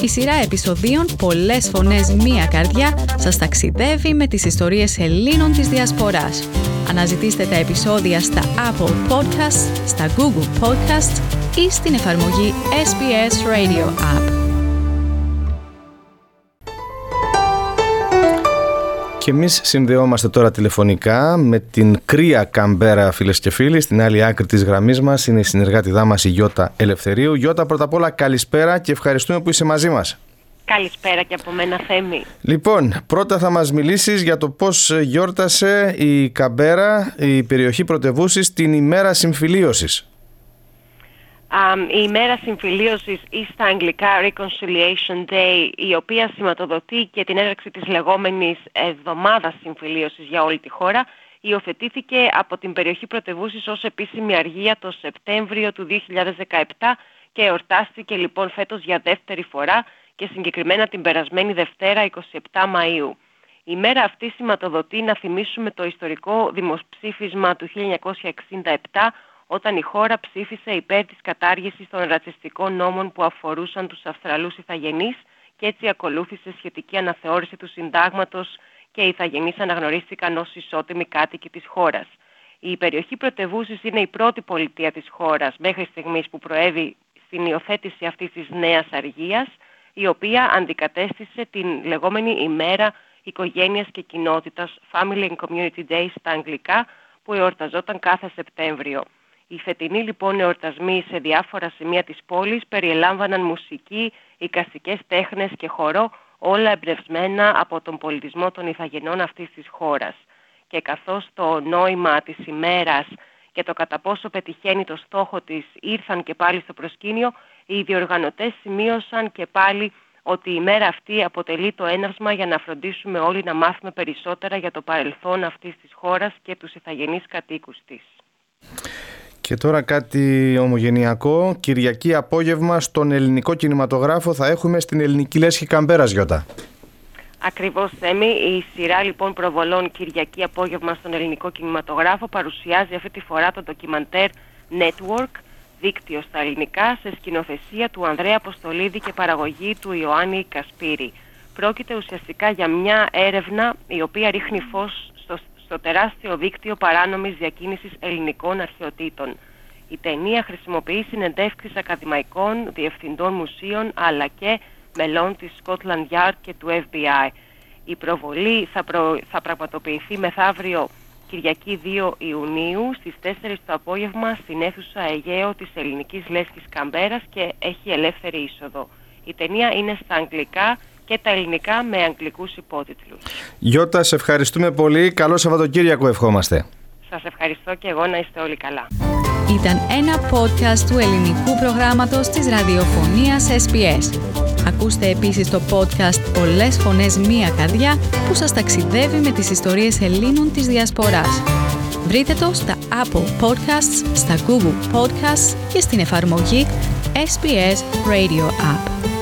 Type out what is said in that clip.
Η σειρά επεισοδίων «Πολλές φωνές, μία καρδιά» σας ταξιδεύει με τις ιστορίες Ελλήνων της Διασποράς. Αναζητήστε τα επεισόδια στα Apple Podcasts, στα Google Podcasts ή στην εφαρμογή SBS Radio App. Και εμείς συνδεόμαστε τώρα τηλεφωνικά με την κρύα Καμπέρα, φίλες και φίλοι. Στην άλλη άκρη της γραμμής μας είναι η συνεργάτηδά μας η Γιώτα Ελευθερίου. Γιώτα, πρώτα απ' όλα καλησπέρα και ευχαριστούμε που είσαι μαζί μας. Καλησπέρα και από μένα, Θέμη. Λοιπόν, πρώτα θα μας μιλήσεις για το πώς γιόρτασε η Καμπέρα, η περιοχή πρωτευούσης, την ημέρα συμφιλίωσης. Η ημέρα συμφιλίωσης ή στα αγγλικά Reconciliation Day, η οποία σηματοδοτεί και την έναρξη της λεγόμενης εβδομάδας συμφιλίωσης για όλη τη χώρα, υιοθετήθηκε από την περιοχή πρωτευούσης ως επίσημη αργία το Σεπτέμβριο του 2017 και εορτάστηκε λοιπόν φέτος για δεύτερη φορά και συγκεκριμένα την περασμένη Δευτέρα 27 Μαΐου. Η ημέρα αυτή σηματοδοτεί, να θυμίσουμε, το ιστορικό δημοψήφισμα του 1967, όταν η χώρα ψήφισε υπέρ της κατάργησης των ρατσιστικών νόμων που αφορούσαν τους Αυστραλούς ηθαγενείς και έτσι ακολούθησε σχετική αναθεώρηση του συντάγματος και οι ηθαγενείς αναγνωρίστηκαν ως ισότιμοι κάτοικοι της χώρας. Η περιοχή πρωτευούσης είναι η πρώτη πολιτεία της χώρας μέχρι στιγμής που προέβη στην υιοθέτηση αυτής της νέας αργίας, η οποία αντικατέστησε την λεγόμενη ημέρα οικογένειας και κοινότητας, Family and Community Day στα αγγλικά, που εορταζόταν κάθε Σεπτέμβριο. Οι φετινοί λοιπόν εορτασμοί σε διάφορα σημεία της πόλης περιελάμβαναν μουσική, εικαστικές τέχνες και χορό, όλα εμπνευσμένα από τον πολιτισμό των ηθαγενών αυτής της χώρας. Και καθώς το νόημα της ημέρας και το κατά πόσο πετυχαίνει το στόχο της ήρθαν και πάλι στο προσκήνιο, οι διοργανωτές σημείωσαν και πάλι ότι η ημέρα αυτή αποτελεί το έναυσμα για να φροντίσουμε όλοι να μάθουμε περισσότερα για το παρελθόν αυτής της χώρας και τους ηθαγενείς κατοίκους της. Και τώρα κάτι ομογενειακό. Κυριακή απόγευμα στον ελληνικό κινηματογράφο θα έχουμε στην ελληνική λέσχη Καμπέρας, Γιώτα. Ακριβώς, Θέμη. Η σειρά λοιπόν προβολών Κυριακή απόγευμα στον ελληνικό κινηματογράφο παρουσιάζει αυτή τη φορά το ντοκιμαντέρ Network, δίκτυο στα ελληνικά, σε σκηνοθεσία του Ανδρέα Αποστολίδη και παραγωγή του Ιωάννη Κασπύρη. Πρόκειται ουσιαστικά για μια έρευνα η οποία ρίχνει φως στο τεράστιο δίκτυο παράνομης διακίνησης ελληνικών αρχαιοτήτων. Η ταινία χρησιμοποιεί συνεντεύξεις ακαδημαϊκών, διευθυντών μουσείων αλλά και μελών της Scotland Yard και του FBI. Η προβολή θα πραγματοποιηθεί μεθαύριο Κυριακή 2 Ιουνίου στις 4 το απόγευμα στην αίθουσα Αιγαίο της ελληνικής λέσχης Καμπέρας και έχει ελεύθερη είσοδο. Η ταινία είναι στα αγγλικά και τα ελληνικά με αγγλικούς υπότιτλους. Γιώτα, σε ευχαριστούμε πολύ. Καλό Σαββατοκύριακο ευχόμαστε. Σας ευχαριστώ και εγώ, να είστε όλοι καλά. Ήταν ένα podcast του ελληνικού προγράμματος της ραδιοφωνίας SBS. Ακούστε επίσης το podcast «Πολλές φωνές, μία καρδιά» που σας ταξιδεύει με τις ιστορίες Ελλήνων της Διασποράς. Βρείτε το στα Apple Podcasts, στα Google Podcasts και στην εφαρμογή SBS Radio App.